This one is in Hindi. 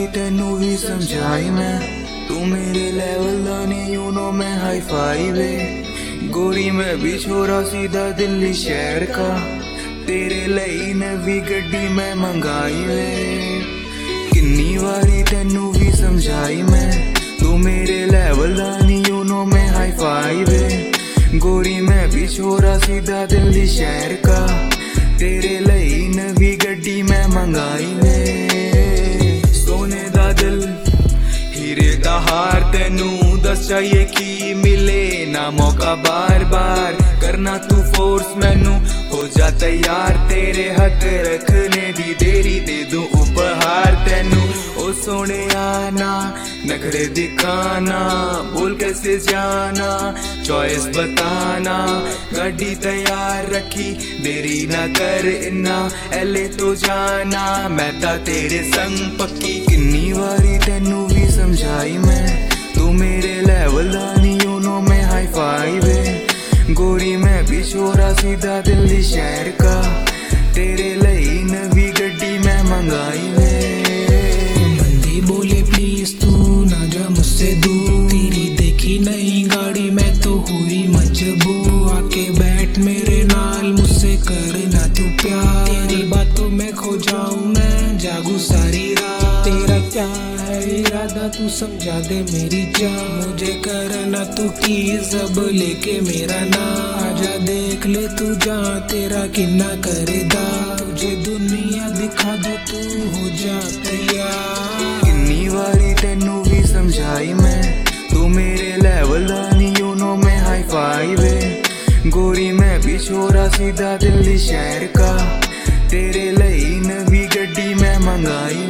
तेनू भी समझाई मैं, तू मेरे लेवल दा नहीं यू नो मैं हाई फाई वे। गोरी मैं भी छोरा सीधा दिल्ली शहर का, तेरे लई नवी गड्डी मैं मंगाई वे। किन्नी वारी तेनू भी समझाई मैं, तू मेरे लेवल दा नहीं यू नो मैं हाई फाई वे। गोरी मैं भी छोरा सीधा दिल्ली शहर का, तेरे लई नवी गड्डी मैं मंगाई वे। सोने दा दिल हीरे दा हार, तेनू दस चाहिए कि मिले ना मौका बार बार। करना तू फोर्स मैनू हो जा तैयार, तेरे हक रखने दी देरी दे दूं उपहार तेनू। ओ सोने आना नखरे दिखाना, बोल कैसे जाना चॉइस बताना। गाड़ी तैयार रखी देरी ना कर इन्ना, एले तो जाना मैं ता तेरे संग पक्की। किन्नी वारी तेनू भी समझाई मैं, तू मेरे लेवल दा नहीं यू नो मैं हाई फाई वे। गोरी मैं भी छोरा सीधा दिल्ली शहर का, तेरे लई नवी गड्डी मैं मंगाई वे। बंदी बोले प्लीज तू ना जा मुझसे दूर, तेरी देखी नहीं गाड़ी मैं तो हुई मजबूर। आके बैठ मेरे नाल मुझसे करना तू प्यार, तेरी बातों में खो जाऊं मैं जागू सारी रात। तेरा क्या है इरादा तू समझा दे मेरी जान, मुझे करना तू टीज अब लेके मेरा नाम। आजा देख ले तू जा तेरा किन्ना करेदा, तुझे दुनिया दिखा दो तू हो जा तैयार। किन्नी वारी तेनू भी समझाई मैं, तू मेरे लेवल दा नहीं यू नो मैं हाई फाई वे। गोरी मैं भी छोरा सीधा दिल्ली शहर का, तेरे लई नवी गड्डी मैं मंगाई